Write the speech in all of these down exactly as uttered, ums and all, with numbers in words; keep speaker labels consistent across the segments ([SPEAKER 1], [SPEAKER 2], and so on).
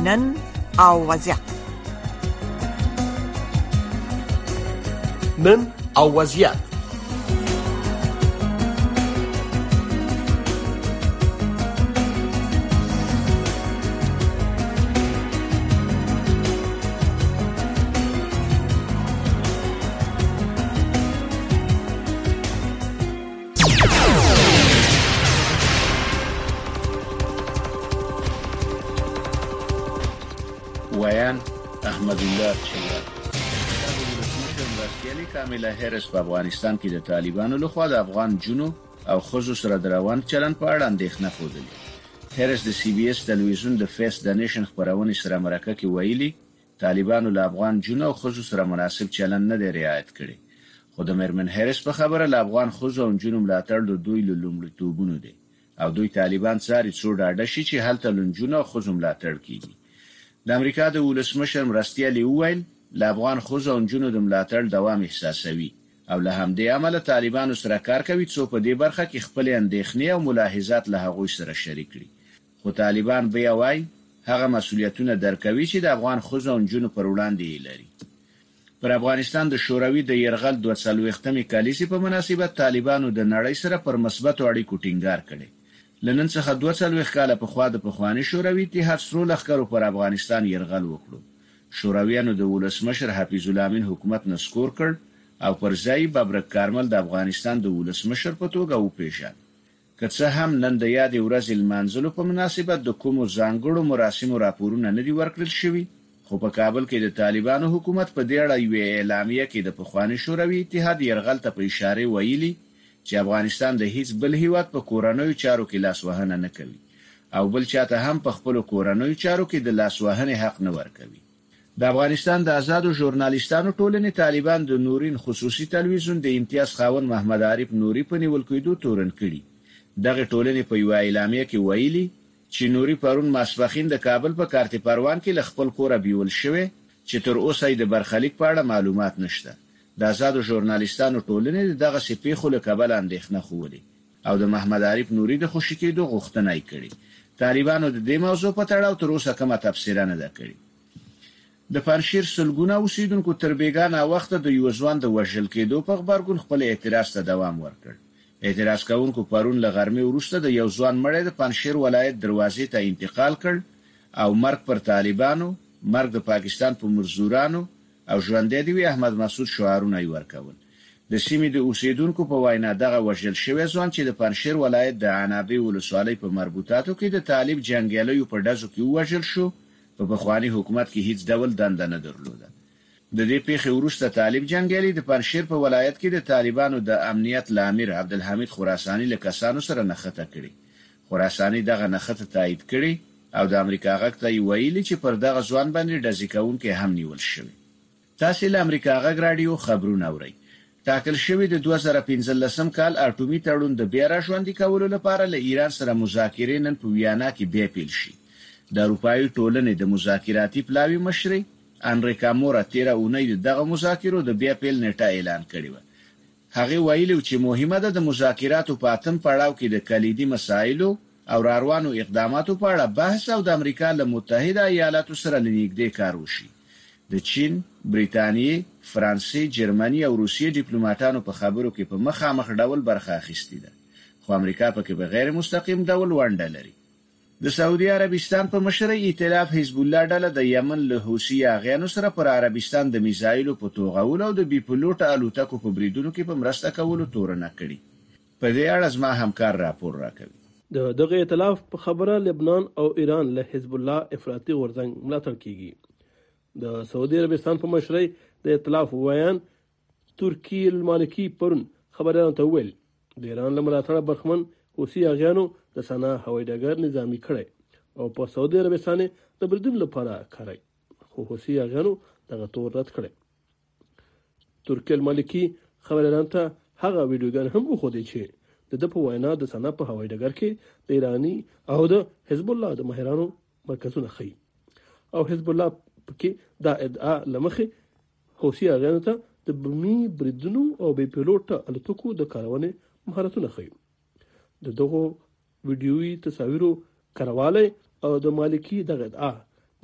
[SPEAKER 1] نن او وضعیت.
[SPEAKER 2] نن او وضعیت.
[SPEAKER 3] ویان احمد الله چنګ مرستیالي کاملا هریس په افغانستان کې د طالبانو لخوا د افغان جنو او خصوص سره روان چلن په اړه اندېښنه خوده. هریس د سی بي اس تلویزیون د فیس د نیشن خبرونه سره مرکه کې ویلي طالبانو له افغان جنو او خصوص سره مناسب چلن نه دی رعایت کړی. خو د مرمن هریس په خبره له افغان خصوص او جنو ملاتړ د دوی له لومړیتوبونو دی او دوی طالبان ساري څو ډاډه شي چې هلته لنجونو او خصوص ملاتړ کیږي. د امریکا د ولسمشر مرستیالي وویل له افغان خصوص او جنو د ملاتړ دوام احساسوي او له همدې عمله طالبانو سره کار کوي څو په دې برخه کې خپل اندېښنې او ملاحظات له هغوی سره شریک کړي. خو طالبان بیا وایي هغه مسؤلیتونه درکوي چې د افغان خصوص او جنو پر وړاندې لري. پر افغانستان د شوروي د يرغل دوه څلوېښتمې کالیسې په مناسبت طالبانو د نړۍ سره پر مثبتو اړیکو ټینګار کړي. لنن څخه دوه څلوېښت کاله په خوا د پخوانی شوروي اتحاد سرو لښکرو پر افغانستان يرغل وکړو. شورویانو د ولسمشر حفیظ الله امین حکومت نسکور کړ او پر ځای ببرک کارمل د افغانستان د ولسمشر په توګه وپېژاند. که څه هم نن د یادې ورځې لمانځلو په مناسبت د کومو ځانګړو مراسمو راپورونه نه دي ورکړل شوي، خو په کابل کې د طالبانو حکومت په دې اړه یوه اعلامیه کې د پخوانی شوروي اتحاد يرغل ته په اشاره ویلي چې افغانستان د هیڅ بل هیواد په کورنوي چارو کې لاسوهنه نه کوي او بل چاته هم په خپل کورنوي چارو کې د لاسوهنې حق نه ورکوي. د افغانستان د آزادو ژورنالیستانو ټولنې طالبان د نورین خصوصي تلویزیون د امتیاز خاوند محمد عارف نوري په نیول کېدو تورن کړي. دغه ټولنې په یو اعلامیه کې ویلي چې نوري پرون ماسپخین د کابل په کارت پروان کې ل خپل کور بیول شوی چې تر اوسه د برخلیک په اړه معلومات نشته. د آزادو ژورنالیستانو ټولنې دغه سپیخو له کابل اندېښنه خوده او د محمد عارف نوري د خوشی کېدو غوښتنه یې کړې. طالبانو د دې موضوع په تړاو تر اوسه کومه تفسیر نه ده کړې. د پنځشیر سلګونه اوسیدونکو تر بیګانه وخت د یو ځوان د وژل کېدو په خبرګون خپل اعتراض ته دوام ورکړ. اعتراض کوونکو پرون له غرمې وروسته د یو ځوان مړی د پنځشیر ولایت دروازې ته انتقال کړ او مرګ پر طالبانو، مرګ د پاکستان په مزدورانو او ژوندې دی احمد مسعود شعارونه یې ورکول. د سیمې د اوسیدونکو په وینا دغه وژل شوی ځوان چې د پنځشیر ولایت د عنابه ولسوالۍ په مربوطاتو کې د طالب جنگیالیو په ډزو کې وژل شو. په بخوانی حکومت کې هیڅ ډول دنده نه درلوده. د دې پیښې وروسته طالب جنگیالي د پنځشیر په ولایت کې د طالبانو د امنیت لامر عبدالحمید خراساني له کسانو سره نښته کړي. خراساني دغه نښته تایید کړي او د امریکا غږ ته ویلي چې پر دغه ځوان باندې ډزې کوونکي هم نیول شوی. تاسو له امریکا غږ رادیو خبرونه اورئ. ټاکل شوی د دوه زره پنځلسم کال اټومي تړون د بیا راژوندي کولو لپاره له ایران سره مذاکرې نن په ویانا کې بیا پیل شي. د اروپایي ټولنې د مذاکراتي پلاوي مشري انریکا مورا تیرا اونۍ دغه مذاکرو د بیا پیل نیټه اعلان کړې و. هغه ویلي چې مهمه ده د مذاکراتو په اتم پړاو کې د کلیدي مسایلو او راروانو اقداماتو په اړه بحث او د امریکا له متحده ایالاتو سره لنیږدې کار وشي. د چین، بریتانیې، فرانسې، جرمني او روسیې ډیپلوماټانو په خبرو کې په مخامخ ډول برخه اخیستې ده، خو امریکا په کې به غیر مستقیم ډول ونډه لري. د سعودي عربستان په مشرۍ ائتلاف حزب الله ډله د یمن له حوثي اغیانو سره پر عربستان د میزایلو په توغول او د بي پلوټ الوتکو په بریدونو کې په مرسته کولو تورنه کړي. په دې اړه زما همکار راپور راکوي.
[SPEAKER 4] د دغه ائتلاف په خبره لبنان او ایران له حزب الله افراطي غورځنګ ملاتړ کیږي. د سعودي عربستان په مشرۍ د ائتلاف ویان ترکی المالکی پرون خبرونه ته ویل د ایران له ملاتړ برخمن حوثي اغیانو د سنا هوایي ډګر نظامی کړی او په سعودي عربستان د بریدونو لپاره کړی، خو حوثي اغیانو دغه تور رد کړی. ترکی المالکی خبرونه ته هغه ویډیوګان هم وښودي چې د د په وینا د سنا په هوایي ډګر کې د ایرانی او د حزب الله د ماهرانو مرکزونه خي او حزب الله پکې دا ادعا لمخې حوثي اغیانو ته د بمي بریدونو او بي پلوټ الوتکو د کارونې مهارتونه خي. د دغه ویډیوي تصاویرو کرواله او د مالکی دغه ادعا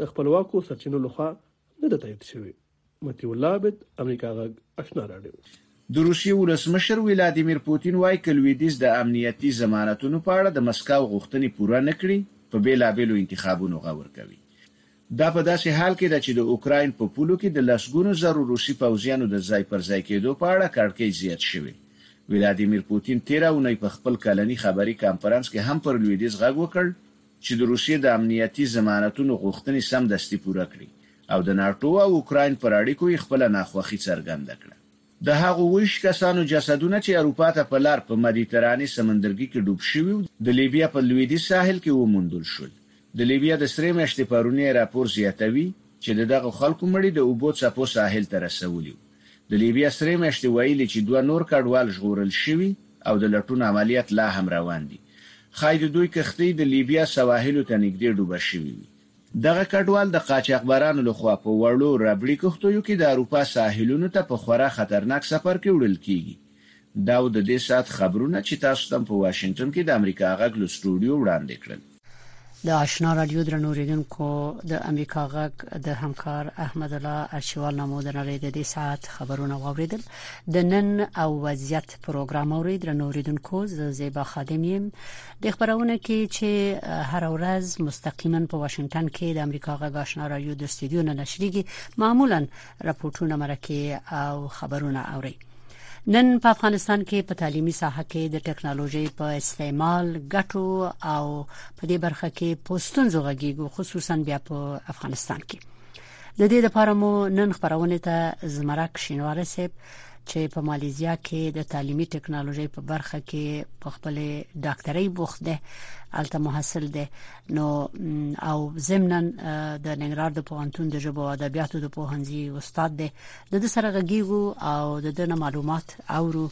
[SPEAKER 4] د خپلواکو سرچینو لخوا نه ده تایید شوی. متي الله عبد، امریکا غږ آشنا رادیو.
[SPEAKER 3] د روسیې ولسمشر ولادیمیر پوتین وايي چې لویدیځ د امنیتي ضمانتونو په اړه د مسکو غوښتنې پوره نه کړي په بیلابېلو انتخابونو غور کوي. دا په داسې حال کې ده چې د اوکراین په پولو کې د لسګونو زرو روسي پوځیانو د ځای پر ځای کېدو په اړه کړکۍ زیات شوی. ولادیمیر پوتین تیر اونۍ په خپل کلنی خبري کانفرنس کې هم پر لویدیځ غږ وکړ چې د روسیې د امنیتي ضمانتونو غوښتنې سم دستي پوره کړي او د ناتو او اوکراین پر اړیکو یې خپل ناخوښي څرګنده کړه. د هغو ویش کسانو جسدونه چې اروپا ته په لار په مدیترانې سمندرګي کې ډوب شوي د لیبیا په لویدیځ ساحل کې وموندل شول. د لیبیا د سرې میاشتې پرونی راپور زیاتوي چې دغه خلکو مړي د اوبو څپو ساحل ته رسولي. د لیبیا سرې میاشتې ویلي چې دوه نور کډوال ژغورل شوي او د لټون عملیات لا هم روان دي. خای د دوی کښتۍ د لیبیا سواحلو ته نږدې ډوبه شوي وي. دغه کډوال د قاچاقبرانو لخوا په وړو ربړي کښتیو کې د اروپا ساحلونو ته په خورا خطرناک سفر کې وړل کیږي. دا د دې سات خبرونه چې تاسو ته په واشنگټن کې د امریکا غږ له سټوډیو وړاندې کړل.
[SPEAKER 1] د آشنا رادیو درنوریدونکو د امریکا غږ د همکار احمد الله ارشوال نامو د نړۍ د دې ساعت خبرونه واوریدل. د نن او وضعیت پروګرام اورید درنوریدونکو ز زیبا خادم یم د خبرونه کې چې هر ورځ مستقیما په واشنگټن کې د امریکا غږ آشنا رادیو د استودیو نه نشریږي. معمولا راپورټونه مرکه او خبرونه اوري. نن په افغانستان کې په تعلیمي ساحه کې د ټکنالوژي په استعمال ګټو او په دې برخه کې پوسټونزو غږیږي، خصوصا بیا په افغانستان کې. د دې لپاره مو نن خبرونه ته زمرک شینواره صاحب چې په ماليزیا کې د تعلیمي ټکنالوژي په برخه کې په خپل ډاکټرۍ بوخت ده، الته محصل ده، نو او ضمناً د ننګرهار د پوهنتون د ژبو او ادبیاتو د پوهنځي استاد ده. د دې سره غږیږو او د دې معلومات اورو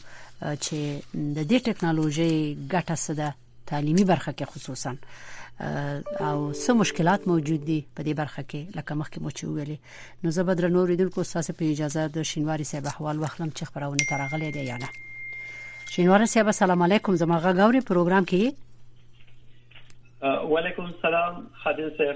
[SPEAKER 1] چې د دې ټکنالوژي ګټه څه ده تعلیمي برخه کې خصوصا او څه مشکلات موجود دي په دې برخه کې لکه مخکې مو چې ویلي. نو زه به درنوریدونکو تاسو په اجازه د شینواری صاحب احوال واخلم چې خبرونه ترغلې دي یا نه. شینواری صاحب السلام علیکم، زما غږ اوري پروګرام کې.
[SPEAKER 2] وعلیکم السلام خادم صاحب،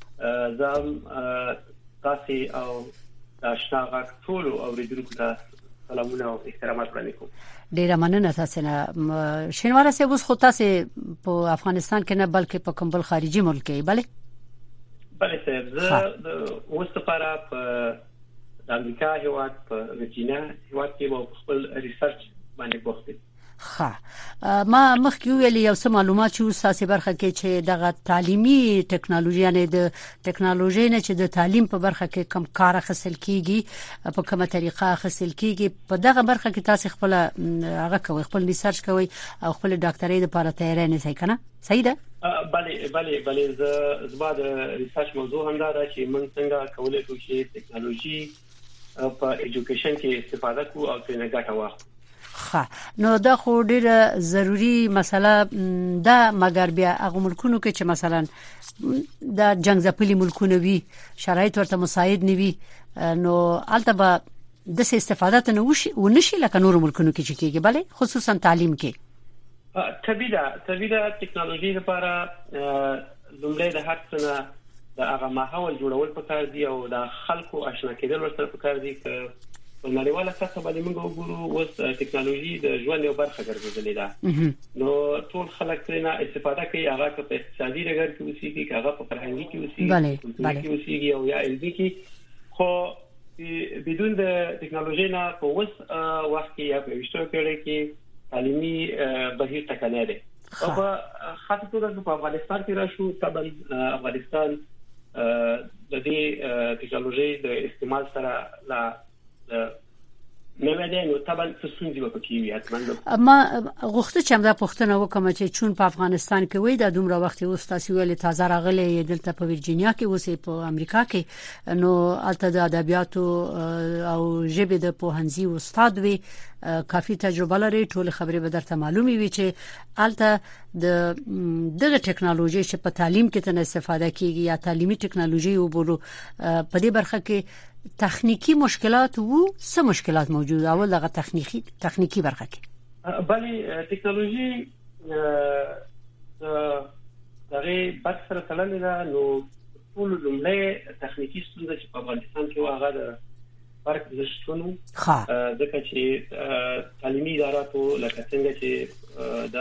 [SPEAKER 2] زم تاسو او آشنا غږ ټول اوریدونکو ته سلامونه او احترامات وړاندې کوم.
[SPEAKER 1] ډیره مننه تاسو نه. شینواره صاحب اوس خو تاسو په افغانستان کې نه بلکې په کوم بل خارجي ملک کې بله
[SPEAKER 2] بله صاحب زه د اوس لپاره په امریکا هیواد په ورجینیا هیواد کې مو خپل ریسرچ باندې بوخت یم.
[SPEAKER 1] ها ما مخکې ویلي یو څه معلومات چې تاسو برخه کې چې دغه تعلیمي ټکنالوژي یعنی د ټکنالوژي نه چې د تعلیم په برخه کې کم کار اخیستل کیږي په کومه طریقه اخیستل کیږي په دغه برخه کې تاسو خپل هغه کوي، خپل ریسرچ کوي او خپل ډاکټرۍ لپاره تیاری نه کوي کنه؟ صحیح ده؟
[SPEAKER 2] بله بله بله زه زما د ریسرچ موضوع هم دا ده چې موږ څنګه کولای شو چې ټکنالوژي په ایجوکیشن کې استفاده کوو او ترې ګټه واخلو.
[SPEAKER 1] ها نو دا خو ډیره ضروری مسله ده، مګر بیا هغه ملکونو کې چې مثلا دا جنگ ځپلي ملکونه وي، شرایط ورته مساعد نه وي، نو البته به د استفاده نه وشي او نشي لکه نور ملکونو کې چې کېږي. بله خصوصا تعلیم کې
[SPEAKER 2] طبيعي ده طبيعي ده ټکنالوژي لپاره لومړی د هر څه نه د هغه ماحول جوړول پکار دي او د خلکو آشنا کېدل ورسره پکار دي. که په نړیواله کچه باندې موږ وګورو اوس ټکنالوژي د ژوند یو برخه ګرځېدلې ده، نو ټول خلک ترې نه استفاده کوي، هغه په اقتصادي ډګر کې اوسېږي، هغه په فرهنګي کې اوسېږي کې اوسېږي او یا علمي کې. خو بدون د ټکنالوژي نه په اوس وخت کې یا په ویشتو پیړۍ کې تعلیمي بهیر ټکنی دی. او په خاصه توګه په افغانستان کې راشو، طبعا افغانستان د دې ټکنالوژي د استعمال سره لا نه وایي نو طبعا څه به پکې وي. حتما
[SPEAKER 1] ما غوښته چې دا پوښتنه وکم چې چون په افغانستان کې وای د دومره وخت اوس تاسو ویل تازه راغلي دلته په ورجینیا کې اوسې په امریکا کې، نو البته د ادبیاتو او ژبې د پوهنځي استاد وي، کافي تجربه لري، ټول خبرې به درته معلومي وي چې البته د دغه ټکنالوژي چې په تعلیم کې تن استفاده کیږي یا تعلیمي ټکنالوژي وبولو په دې برخه کې تخنیکی مشکلات وو، څه مشکلات موجود اول دغه تخنیکی تخنیکی برخه کې؟
[SPEAKER 2] بله ټکنالوژي دغه بحث سره تړلې ده، نو ټول لومړی تخنیکی ستونزه چې په افغانستان کې واغه د فرق نشټونو ځکه چې تعلیمي اداراتو لکه څنګه چې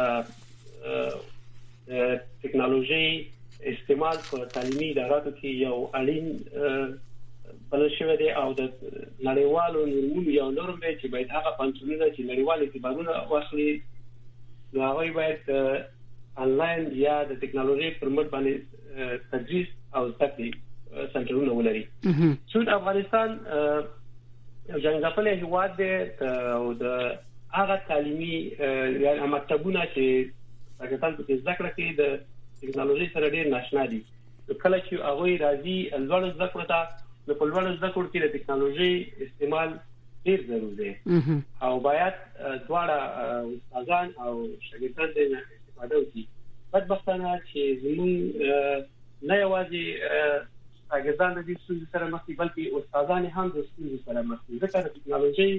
[SPEAKER 2] د ټکنالوژي استعمال په تعلیمي اداراتو کې یو اړین بل شوی دی او د نړیوالو نورمونو یو نورم دی چې باید هغه پنځونه چې نړیوال اعتبارونه واخلي نو هغه باید انلاین یا د ټکنالوژي پر مټ باندې تدریس او زده کړې سنټرونه ولري. چې افغانستان یو ځانګړی هیواد دی او د هغه تعلیمي یا مکتبونه چې افغانستان په زده کړه کې د ټکنالوژي سره ډېر ناشنا دي. کله چې هغه راځي لوړ زده کړه ته نو په لوړ زده کړه کې د ټکنالوژي استعمال ډېر ضروري دی او باید دواړه استادان او شاګردان د استفاده وکړي. بدبختانه چې زموږ نه یوازې شاګردان د دې ستونزې سره مخ دي بلکې استادان هم د ستونزې سره مخ دي ځکه د ټکنالوژي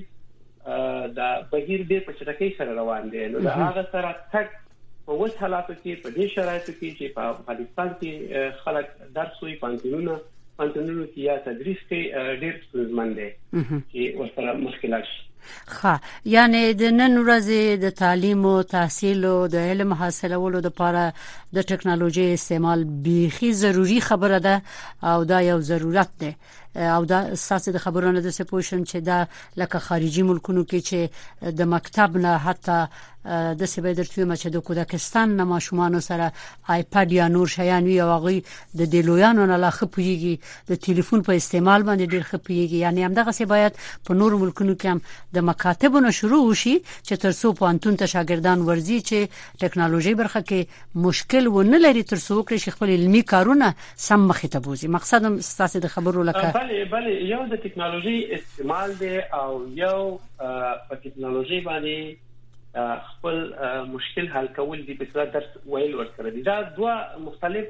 [SPEAKER 2] د بهیر ډېر په چټکۍ سره روان دی. نو دا هغه سره تک په اوس حالاتو کې په دې شرایطو کې چې په افغانستان کې خلک درس وایي پانتونونه پانتونونو کې یا تدریس کې ډېر ستونزمن دی چې ورسره مشکلات شي.
[SPEAKER 1] ها یعنی د نن ورځې د تعلیم او تحصیل او د علم حاصلولو لپاره د ټکنالوژي استعمال بیخي ضروری خبره ده او دا یو ضرورت ده او دا اساس د خبرونو د سپوشن چې دا لکه خارجي ملکونو کې چې د مکتب نه حتی د سبا درتوی مچ د کودکستان نه ماشومان سره آیپاد یا نور شیان وی او غي د دلویانو نه لا خپويږي د ټلیفون په استعمال باندې ډیر خپويږي. یعنی هم دغه څه باید په نور ملکونو کې هم د مکاتبونو شروع وشي چې ترڅو پانتون ته شاګردان ورزي چې ټکنالوژي برخه کې مشکل ونه لري ترڅو کې خپل علمي کارونه سم مخ ته بوزي. مقصد هم ستاسو د خبرو لکه
[SPEAKER 2] بله بله یو د ټکنالوژي استعمال دی او یو په ټکنالوژي باندې خپل مشکل حل کول دي په درس ویل ورسره دي. دا دوه مختلف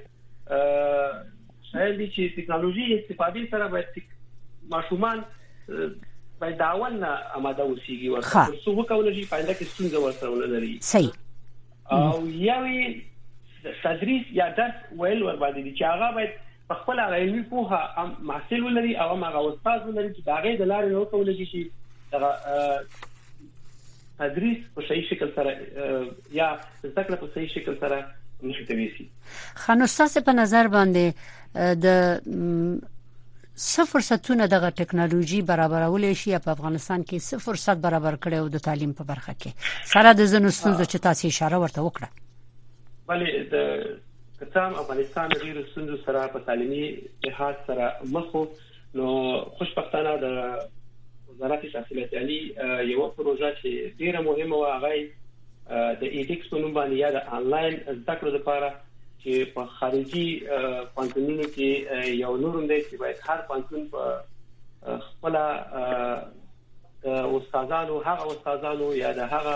[SPEAKER 2] شیان دي چې ټکنالوژي استفادې سره باید ماشومان باید داول نه آماده وسیږي ورته څو وکول شي پاینده کې ستونزه ورسره ولري.
[SPEAKER 1] صحیح.
[SPEAKER 2] او یوي تدریس یا درس ویل ور باندې دي چې هغه باید په خپل علمي پوهه محصل ولري او هغه استاد ولري چې داغه د لارې نو کول شي دغه تدریس په صحیح شکل سره یا ذکر په صحیح شکل سره مشتوي شي.
[SPEAKER 1] خانو تاسو په نظر باندې د صفر ستونه دغه ټکنالوژي برابرول شي په افغانستان کې صفر ست برابر کړي د تعلیم په برخه کې سره د زنو ستونزو چې تاسو اشاره ورته وکړه.
[SPEAKER 2] بله د کتاب افغانستان ډیرو ستونزو سره په تعلیمي لحاظ سره مخ نو خوشبختانه د وزارت تحصیلات عالی یو پروژه چې ډیره مهمه و هغه د ایډکس په نوم باندې یا د انلاین زده کړو لپاره چې په خارجي پانتونونو کې یو نورم دی چې باید هر پانتون په خپل استادانو هغه استادانو یا د هغه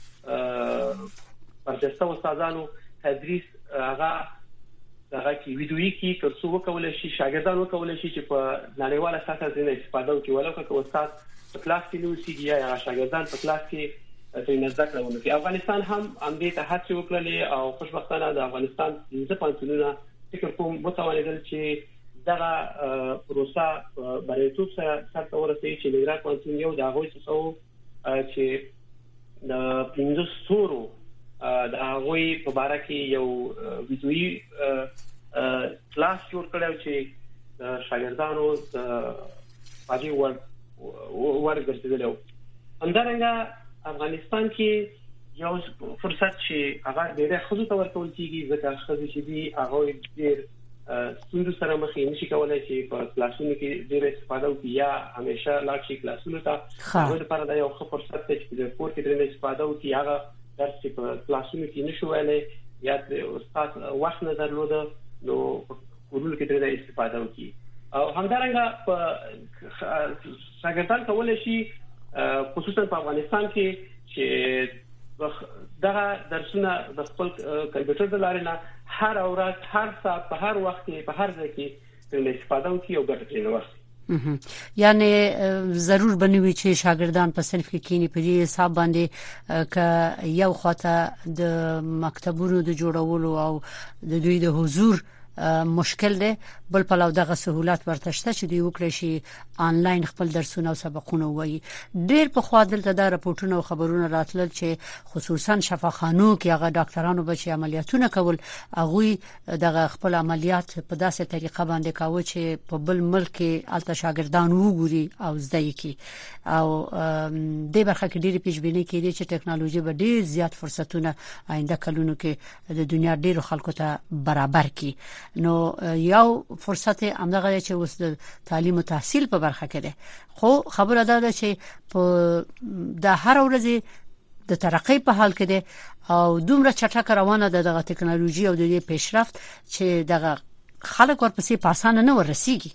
[SPEAKER 2] پرځسته استادانو تدریس هغه هغه کې ویډیویي کې ترڅو وکول شي شاګردان وکول شي چې په نړیواله سطح باندې استفاده وکړي ولکه که استاد په کلاس کې نو سي یا شاګردان په کلاس کې د نزدک راوونه کې افغانستان هم هم دې ته هڅه وکړلې او خوشبختانه د افغانستان د پانتونونو فکر کوم متوالدل چې دغه پروسه بریتوب سره سره ورسېږي چې لګرا پانتون یو د هغوی څه چې د پنځه ستورو د هغوی په باره کې یو ویډیویي کلاس جوړ کړو چې شاګردانو د پاجي ور ورګرځیدل. همدارنګه افغانستان کې یو فرصت چې هغه ډېر خصوصي تور کول کیږي ځکه خصوصي چې دی هغه ډېر ستونزو سره مخ نشي کولای چې په کلاسونو کې ډېر استفاده وکړي یا همیشه لاړ شي کلاسونو ته. هغه لپاره دا یو ښه فرصت دی چې د کور کې ډېر استفاده وکړي هغه درس په کلاسونو کې نشو ویلای یا استاد وخت نه درلوده نو کورونو کې ډېر استفاده وکړي. او همدارنګه په شاګردان کولای شي خصوصا په افغانستان کې چې دغه درسونه د خپل کمپیوټر د لارې نه هر ورځ هر ساعت په هر وخت کې په هر ځای کې استفاده وکړي او ګټه ترې واخلي.
[SPEAKER 1] یعنی ضرور بنوي چې شاګردان په صنف کې کینی په دې حساب باندې ک یو خاطه د مکتبونو د جوړولو او د دوی د حضور مشکل دی. بل په لور دغه سہولت ورته شته چې دی وکړي شي آنلاین خپل درسونه او سبقونه وایي. ډېر په خوا دلته د راپورټونو او خبرونو راتلل چې خصوصا شفاخانو کې هغه ډاکټرانو به چې عملیاتونه کول هغه دغه خپل عملیات په داسې طریقه باندې کاوه چې په بل ملک کې الته شاګردان وګوري او زده کی او د برخه کې ډېری پیشبینی کړي چې ټکنالوژي به ډېر زیات فرصتونه آینده کلونو کې د دنیا ډېرو خلکو ته برابر کړي. نو یو فرصت همدغه چې اوس د تعلیم او تحصیل په برخه کې ده. خو خبره ده چې په د هر ورځې د ترقۍ په حال کې ده او دومره چټک روانه ده دغه ټکنالوژي او د دې پیشرفت چې دغه خلک ورپسې په اسانه نه ورسیږي.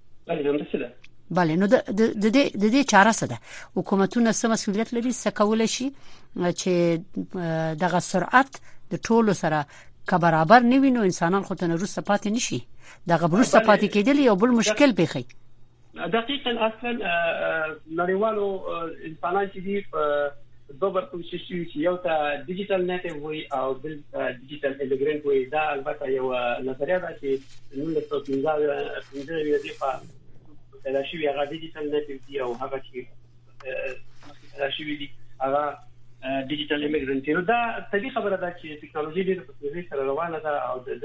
[SPEAKER 1] بله نو د د د دې چاره څه ده؟ حکومتونه څه مسؤلیت لري څه کولای شي چې دغه سرعت د ټولو سره که برابر نه وي نو انسانان خو ته وروسته پاتې نشي. دغه وروسته پاتې کېدل یو بل مشکل پیښي.
[SPEAKER 2] دقیقاً اصلا نړیوالو انسانان چې دي په دوه برخو کې چې یو ته ډیجیټل نیټیو وي او بل ډیجیټل ایمیګرانت وي. دا البته یو نظریه ده چې نن څو پنځه پنځه دی په دا شی هغه ډیجیټل نیټیو دی او هغه چې دا شی دی هغه ډیجیټل ایمیګرانت. نو دا طبيعي خبره ده چې ټکنالوژي ډېر په تیزی سره روانه ده او د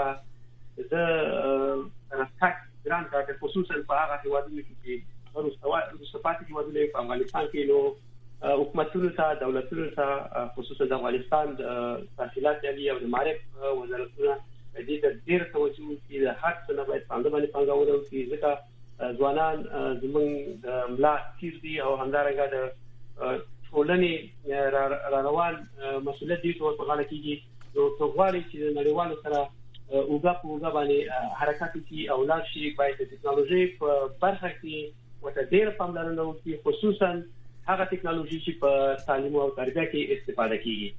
[SPEAKER 2] د د تک ګران کار خصوصا په هغه هیوادونو کې چې ورسته پاتې هیوادونه په افغانستان کې نو حکومتونو ته دولتونو ته خصوصا د افغانستان د تحصیلات عالی او د معرف وزارتونو د دې د ډېر توجه کوي د هر څه نه باید څنګه باندې پنګاوله وکړي ځکه ځوانان زموږ د ملا تیر دي او همدارنګه د ټولنې را روان مسؤلیت دي ټول په غاړه کېږي. نو څوغوالي چې نړیوالو سره اوګه په اوګه باندې حرکت کوي او لا شي باید د ټکنالوژي په برخه کې وته ډېر پاملرنه وکړي خصوصا هغه ټکنالوژي چې په تعلیم او تربیه کې استفاده کیږي.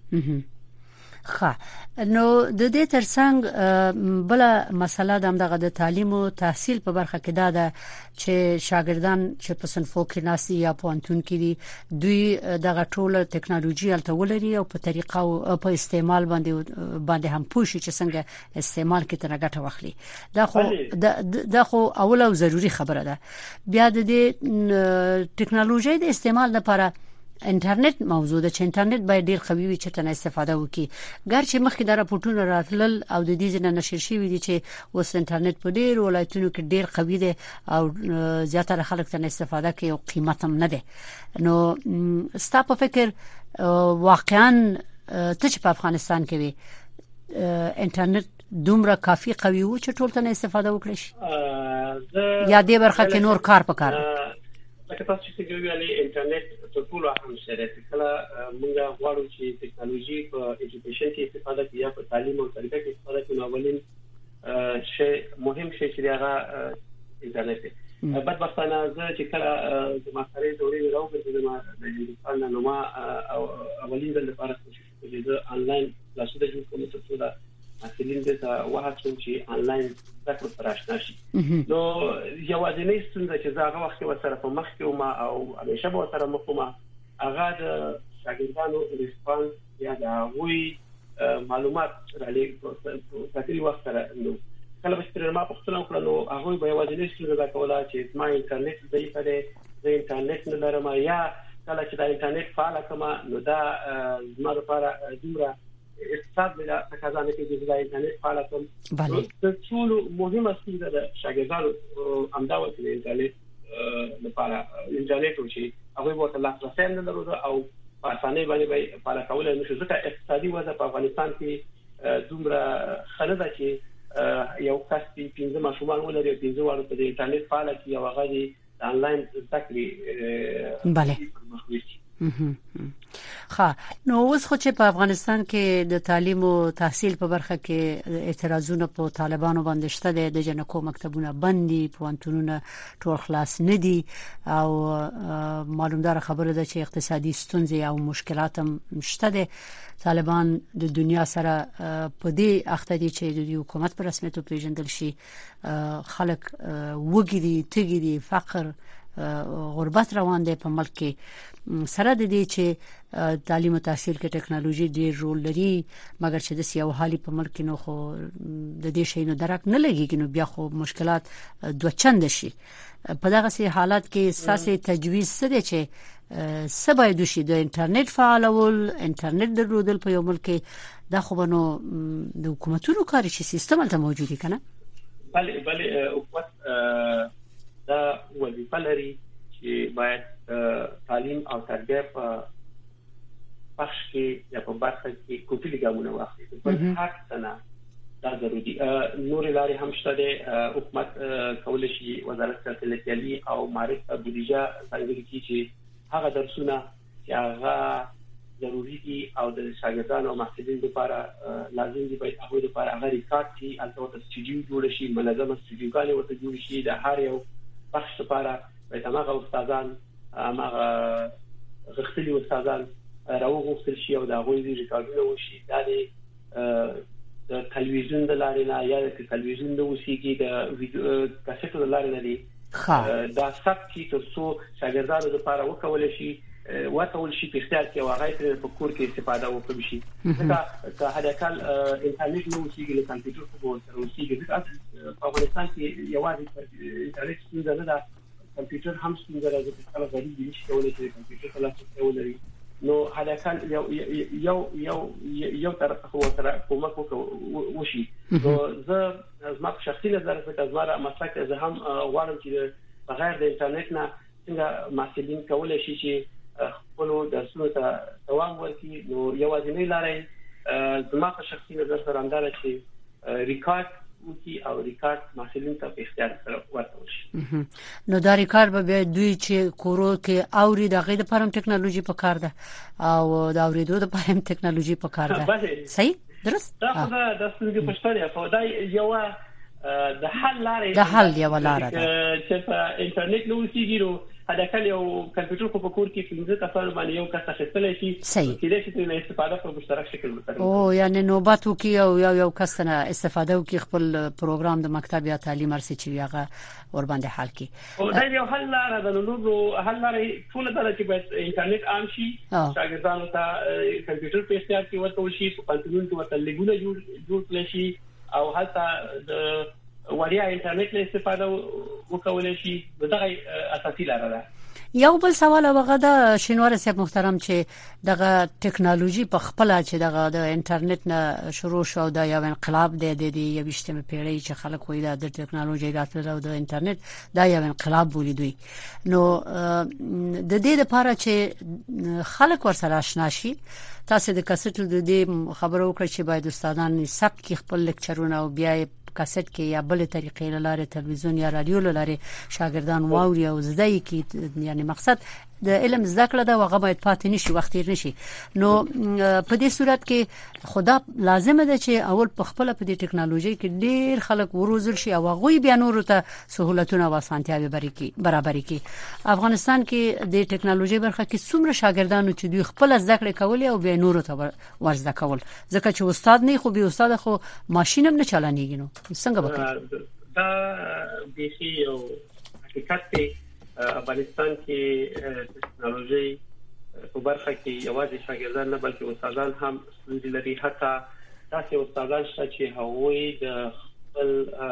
[SPEAKER 1] ښه نو د دې ترڅنګ بل مسله د دغه د تعلیم او تحصیل په برخه کې دا ده چې شاګردان چې په صنفو کې ناسي یا پوهنتون کې دي دوی دغه ټول ټکنالوژي الته ولري او په طریقه او په استعمال باندې باندې هم پوښي چې څنګه استعمال کې تر ګټه واخلي. دا خو دا خو اول او ضروری خبره ده. بیا د دې ټکنالوژي د استعمال لپاره انټرنیټ موضوع ده چې انټرنیټ باید ډیر قوي وي چې تنه استفاده وکړي. ګرچې مخکې د راپورټونو راتلل او د دې ځنه نشر شوی دي چې اوس انټرنیټ په ډیر ولایتونو کې ډیر قوي دی او زیاتره خلک تنه استفاده کوي او قیمت هم نه ده. نو ستا په فکر واقعا ته چې په افغانستان کې وي انټرنیټ دومره کافي قوي و چې ټول تنه استفاده وکړي شي یا دې برخه کې نور کار پکار؟
[SPEAKER 2] لکه تاسو چې ویلي انټرنیټ تر ټولو اهم شی دی. کله موږ غواړو چې ټکنالوژي په ایجوکیشن کې استفاده کړو یا په تعلیم او تربیه کې استفاده کړو اولین شی مهم شی چې هغه انټرنیټ دی. بدبختانه زه چې کله د ماسترۍ دورې راوګرځېدم د هندوستان نه ما اولین ځل لپاره کوشش وکړ چې آنلاین کلاسونه جوړ کړم ترڅو دا محصلین دې ته وهڅوم چې آنلاین زده کړو سره آشنا شي. نو یوازینۍ ستونزه چې زه هغه وخت ورسره په مخ کې وم او همیشه به ورسره مخ وم هغه د شاګردانو ریسپانس یا د هغوی معلومات رالېږدول ځانګړي وخت سره. نو کله به چې ما پوښتنه وکړه نو هغوی به یوازینۍ ستونزه دا کوله چې زما انټرنیټ ضعیف دی، زه انټرنیټ نه لرم، یا کله چې دا انټرنیټ فعاله کړم نو دا زما لپاره دومره اقتصاد بلا تقاضا نه کوي چې دا انټرنیټ فعاله کړم. د ټولو مهمه ستونزه د شاګردانو همدا و چې انټرنیټ لپاره انټرنیټ وشي هغوی ورته لاسرسی نه لرلو او په اسانۍ باندې به فعاله کولی نه شو ځکه اقتصادي وضع په افغانستان کې دومره ښه نه ده چې یو کس پنځه ماشومان ولري او پنځه واړه په انټرنیټ فعاله کړي او هغه د آنلاین زده کړې
[SPEAKER 1] بله. ښه نو اوس خو چې په افغانستان کې د تعلیم او تحصیل په برخه کې اعتراضونه په طالبانو باندې شته دي، د جنکو مکتبونه بند دي، پوهنتونونه ټول خلاص نه دي او معلومدار خبره ده چې اقتصادي ستونزې او مشکلات هم شته دي. طالبان د دنیا سره په دې اخته دي چې د حکومت په رسمیت پیژندل شي، خلک وګړي تګي دي، فقر غربت روان دی په ملک کې سره د دې چې تعلیم او تحصیل کې ټکنالوژي ډیر رول لري مګر چې د سیاو حالي په ملک کې نو خو د دې شی نو درک نه لګي نو بیا خو مشکلات دوه چند شي په دغه سي حالات کې اساسي تجویز څه دی چې سبا د شي د انټرنیټ فعالول انټرنیټ درلودل په یو ملک دا خو نو د حکومتونو کار شي سیستم ته موجودي کنه
[SPEAKER 2] بله بله حکومت دا وظیفه لري چې باید تعلیم او تربیه په بخش کې یا په برخه کې کوټلي ګامونه واخلي په هر څه دا ضروري نور لاري هم شته حکومت کول شي وزارت تعلیم او معرفت بودیجه څنګه کې چې هغه درسونه چې هغه ضروري دي او د شاګردانو او محصلینو لپاره لازم دي باید هغه لپاره هغه ریکارډ شي البته د سټوډیو جوړ شي منظمه سټوډیوګانې ورته جوړ شي د هر یو بخش لپاره باید هغه استادان هغه غختلي استادان راوغوښتل شي او دا غوړي ریکارډونه وشي دا د تلویزیون د لارې نه یا د تلویزیون د وسیګي د ویډیو کاسټو د لارې نه دي دا ثبت کی تر څو شاګردانو لپاره وکول شي وکول شي په اختیار کې واغای تر په کور کې استفاده وکړي شي دا که هدا کال انټرنیټ نو وسیګي له کمپیوټر په ور سره وسیګي په افغانستان کې یوازې انټرنیټ څنګه نه دا کمپیوټر هم څنګه راځي چې هغه غوړي دي چې کولای شي کمپیوټر خلاص کولای نو هدا کال یو یو یو یو طرف خو سره کومک وشي نو زه زما شخصي نظر په ځواره مسلک زه هم غواړم چې بغیر د انټرنیټ نه څنګه محصلین کولای شي چې خپل درسونو ته دوام ورکړي نو یوازینۍ لارې زما په شخصي نظر سره همدا چې ریکارډ وکي او ریکارډ محصلین ته په اختیار سره ورکول شي
[SPEAKER 1] نو دا ریکارډ به دوی چې کورو کې اوري د غیر پرم ټکنالوژي په کار ده او دا اوریدو د پرم ټکنالوژي په کار ده صحیح درست
[SPEAKER 2] دا خو دا د څنګه پښتنه په دا یو د حل لارې
[SPEAKER 1] د حل یو لار ده
[SPEAKER 2] چې په انټرنیټ نو وسیږي هدا کله یو کمپیوټر په کور کې پنځه کسان باندې یو کس اخیستلی شي چې د شي ته استفاده په مشترک شکل وکړي
[SPEAKER 1] او یعنی نوبت وکي او یو یو کس نه استفاده وکي خپل پروګرام د مکتب یا تعلیم ارسي چې هغه ور باندې حل کی
[SPEAKER 2] او دا یو حل لاره ده نو حل لاره ټول دا چې بس انټرنیټ عام شي شاګردانو ته کمپیوټر په اختیار کې ورکول شي په پانتون کې ورته لګونه جوړ جوړ کړي شي او حتی د وړیا انټرنیټ له استفاده وکول شي دغه اساسي لاره ده
[SPEAKER 1] یو بل سوال هغه د شینوار صاحب محترم چې دغه ټکنالوژي په خپل چې دغه د انټرنیټ نه شروع شو د یو انقلاب دی د یوشتمه پیړۍ چې خلک وایي د ټکنالوژي راتلل او د انټرنیټ دا یو انقلاب بولی دوی نو د دې لپاره چې خلک ورسره آشنا شي تاسو د کسټو د دې خبرو وکړئ چې باید استادان ثبت کی خپل لیکچرونه او بیا کاسټ کې یا بل طریقې لاره تلویزیون یا رادیو لاره شاګردان واوري او زده کی یعنی مقصد د علم زده کړه دا وغه باید پاتې نشي وخت تیر نشي نو په دې صورت کې خدا لازم ده چې اول په خپل په دې ټکنالوژي کې ډیر خلک وروزل شي او غوي بیا نور ته سہولتونه او اسانتیاوي برابرۍ کی افغانستان کې د ټکنالوژي برخه کې څومره شاګردانو چې دوی خپل زده کړه کوي او بیا نور ته ورزده کول ځکه چې استاد نه خو به استاد خو ماشين هم نه چلانيږي نو څنګه وکړي
[SPEAKER 2] دا د شي او حقیقت دی افغانستان کې ټکنالوژي په برخه کې یوازې شاګردان نه بلکې استادان هم ستونزې لري حتی تاسو استادان چې هغوی د خپل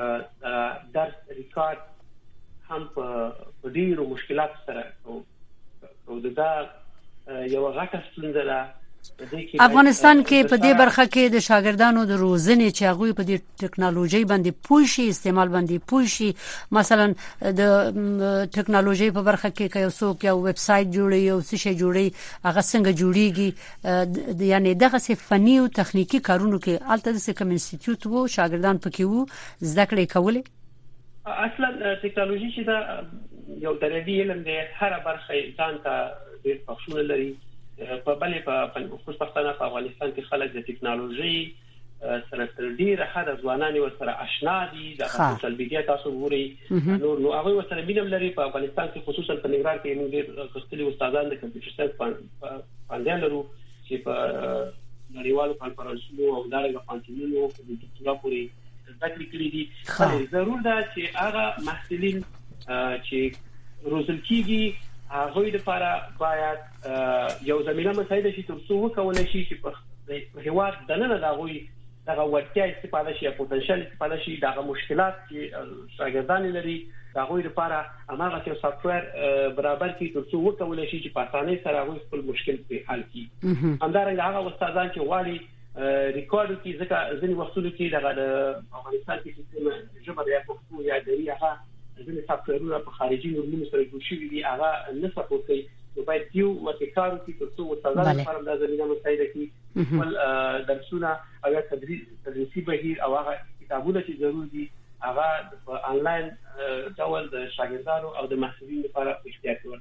[SPEAKER 2] درس ریکارډ هم په ډیرو مشکلات سره او دا یو غټه ستونزه ده
[SPEAKER 1] افغانستان کې په دې برخه کې د شاګردانو د روزنې چې هغه په دې ټکنالوژي باندې پوښي استعمال باندې پوښي مثلا د ټکنالوژي په برخه کې یو څوک یو ویب سټ جوړي او څه شي جوړي هغه څنګه جوړيږي یعنی دغه څه فني او تخنیکی کارونو کې الته د کوم انسټیټیوټ وو شاګردان پکې وو زده کړې کولې
[SPEAKER 2] اصلا ټکنالوژي چې دا یو درېدي علم دی هر برخه انسان ته ډېر پښونه لري په بلې په خصوصا په افغانستان کې خلک د ټکنالوژي سره تر ډیره حد ځوانان ورسره آشنا دي د سوشل میډیا تاسو ګورئ نو نو هغه ورسره مینم لري په افغانستان کې خصوصا په نګران کې موږ ډېر غښتلي استادان د کمپیوټر ساینس باندې لرو چې په نړیوالو کانفرنسونو او دغه پانتونونو په ډیپلوماسي پورې ذکر کړی دي ضرور ده چې هغه محصلین چې روزل کیږي هغه لپاره باید یو زمينه مساعده شي تر څو وکول شي چې په هیواد دنه دا غوي دغه ورتیا استفاده شي پوتنشل استفاده شي دغه مشکلات چې شاګردان لري دا غوي لپاره هغه چې سافټویر برابر کی تر څو وکول شي چې په اسانۍ سره غوي خپل مشکل په حل کړي همدارنګه هغه استادان چې والی ریکارډ کی ځکه ځینې وختونو کې دغه افغانستان کې سیستم ژبه د پښتو یا د هغه ځینې سافټویرونه په خارجي نورمونو سره جوړ شوي دي هغه نه سپورټ کوي نو باید یو وتکارو کې تر څو استادان لپاره د زمينه مساعده کړي ول درسونه او یا تدریس تدریسي بهیر او هغه کتابونه چې ضروري دي هغه په انلاین ډول د شاګردانو او د محصلینو لپاره اختیار کول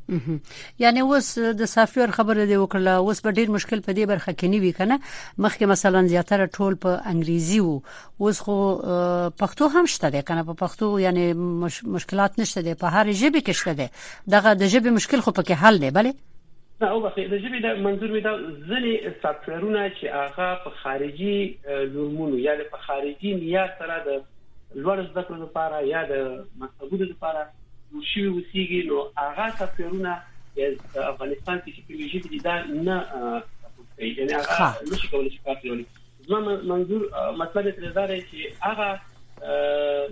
[SPEAKER 1] یعنی اوس د سافټویر خبره دی وکړه اوس به ډیر مشکل په دې برخه کې نیوي کنه مخکې مثلا زیاتره ټول په انګریزي وو اوس خو پښتو هم شته ده کنه په پښتو یعنی مش... مشکلات نشته ده په هر ژبه کې شته ده دغه د ژبه مشکل خو پکې حل دی بله
[SPEAKER 2] نه او بخې د ژبې د منظور وي دا ځنې سافټویرونه چې هغه په خارجي نورمونو یا په خارجي معیار سره د لوړ زده کړو لپاره یا د مکتبونو لپاره شي وسیږي نو هغه سافټویرونه د افغانستان کې چې په ژبه دي دا نه کوي یعنی هغه نشي کولای شي کار کوي زما منظور مطلب تر دا دی چې هغه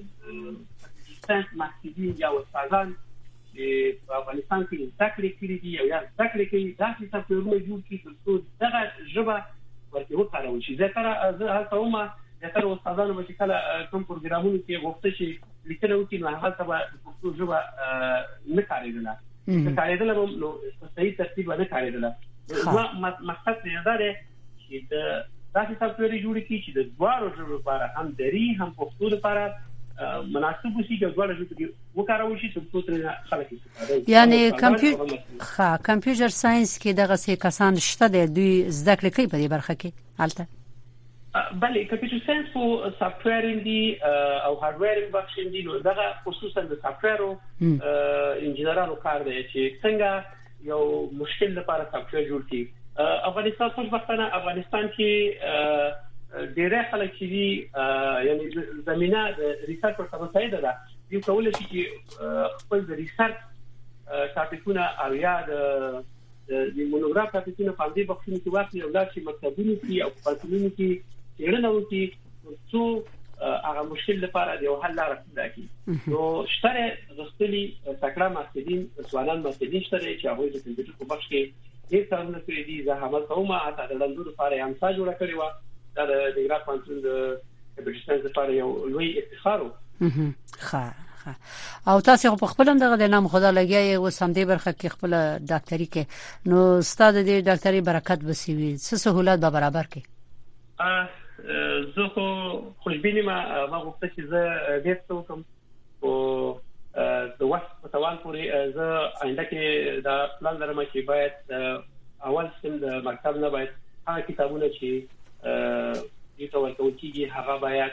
[SPEAKER 2] ډیسټنس ماکسیمم یا استادان چې په افغانستان کې ذکر کړی دي او یا ذکر کوي دا چې سافټویرونه جوړ کړي تر څو دغه ژبه ورته وکارول شي ځکه زه هلته هم زیاتره استادانو به چې کله کوم پروګرامونو کې غوښته شي لیکنه وکړي نو هغه ته به پښتو ژبه نه کارېدله نه کارېدله نو صحیح ترتیب نه کارېدله مقصد یې دا دی چې د داسې سافټویر جوړ کړي چې د دواړو ژبو لپاره هم دري هم پښتو لپاره مناسب وي چې دواړه ژبې وکارول شي تر څو ترې خلک استفاده وکړي
[SPEAKER 1] یعنی کمپیوټر ښه کمپیوټر ساينس کې دغه څه کسان شته د دوی زده کړې کوي په دې برخه کې حالته
[SPEAKER 2] بله کمپیوټر ساينس خو سافټویر دی او هارډویر بخش دی نو دغه خصوصا د سافټویرو انجینرانو کار دی چې څنګه یو مشکل لپاره سافټویر جوړ کړي افغانستان خوشبختانه افغانستان کې ډېر خلک چې دي یعنی زمينه د ریسرچ او مساعده ده یو کولای شي چې خپل د ریسرچ ټاپکونه او یا د د مونوګراف ټاپکونه په دې بخښنه کې واقعي او د مکتبونو کې او پاتلونو کې چیرنه وکي څو هغه مشکل لپاره یو حل لاره پیدا کړي نو شتره غستلی تکړه محصلین ځوانان محصلین شته چې هغه د کمپیوټر په بخش کې هیڅ کارونه کوي دي زه هم کومه اته د لندن لپاره هم څه جوړه کړی و دا د ډیګرا پانتون د کمپیوټر ساينس لپاره یو لوی افتخار و
[SPEAKER 1] ښه او تاسو په خپل هم دغه د نام خدا لګي او سم دې برخه کې خپل ډاکټري کې نو استاد دې ډاکټري برکت بسوي څه سہولت به برابر کې
[SPEAKER 2] ا زه خو خوشبینه ما ما غوښته چې زه ډېر څه وکم او د وخت په توان پورې زه آینده کې دا پلان لرم چې باید اول سم د مکتب نه باید هغه کتابونه چې یو څه ورکول کېږي هغه باید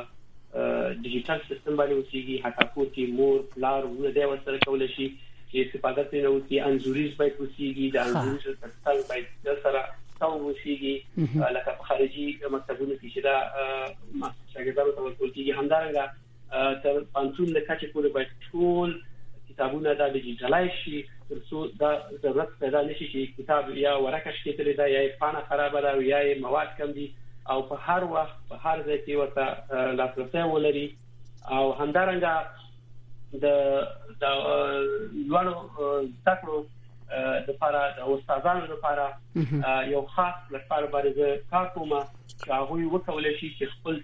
[SPEAKER 2] ډیجیټل سیستم باندې وسیږي حتی کور کې مور پلار ونه دی ورسره کولای شي چې استفاده ترې نه وکړي انځوریز باید وسیږي د انځوریز ترڅنګ باید سره تاسو وسیږي لکه په خارجي مکتبونو کې چې دا شاګردانو ته ورکول کېږي همدارنګه تر پانڅون د کچې پورې باید ټول کتابونه دا ډیجیټلایز شي تر څو دا ضرورت پیدا نشي چې کتاب یا ورقه شکېدلې ده یا پاڼه خرابه ده یا مواد کم دي او په هر وخت په هر ځای کې ورته لاسرسي ولري او همدارنګه د د لوړو تکړو د لپاره د استادانو لپاره یو خاص لپاره باندې کار کوم چې هغه وکولای شي چې خپل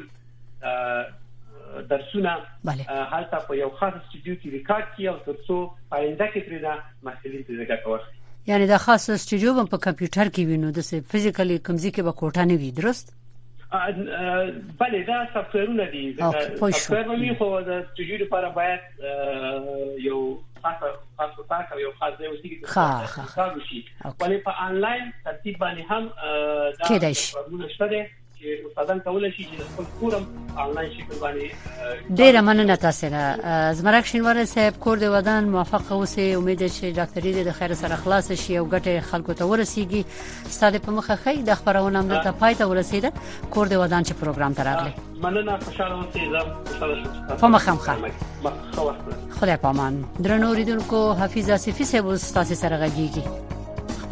[SPEAKER 2] ټول درسونه هلته په یو خاص استودیو کې ریکارډ کړي او ترڅو پاینده کې ترې محصلین ته ګټه ورکړي
[SPEAKER 1] یعنی د خاص استودیو په کمپیوټر کې وینو د فزیکلی کمزې کې به کوټه نه وي درست
[SPEAKER 2] بله دا سافټویرونه دي سافټویر مې خو د استودیو لپاره باید یو خاصه خاصه تاسو یو خاص ځای وسیږي
[SPEAKER 1] ښه
[SPEAKER 2] ښه شي ولې په انلاین ترتیب باندې هم دا پروګرامونه شته چې استادان کولای شي چې خپل کورم انلاین شکل باندې
[SPEAKER 1] ډیر مننه تاسو نه زمرک شینوار صاحب کور د ودان موفق اوسئ امید چې ډاکټري د خیر سره خلاص شي او ګټه خلکو ته ورسیږي ستاسو په مخه خې د خبرونه هم د پای ته ورسیده کور د ودان چې پروګرام تراغله
[SPEAKER 2] مننه خوشاله اوسئ زه خوشاله شوم
[SPEAKER 1] په مخه مخه
[SPEAKER 2] خو وخت
[SPEAKER 1] خدای پامان درنو اوریدونکو حفیظ آصفی صاحب تاسو سره غږیږي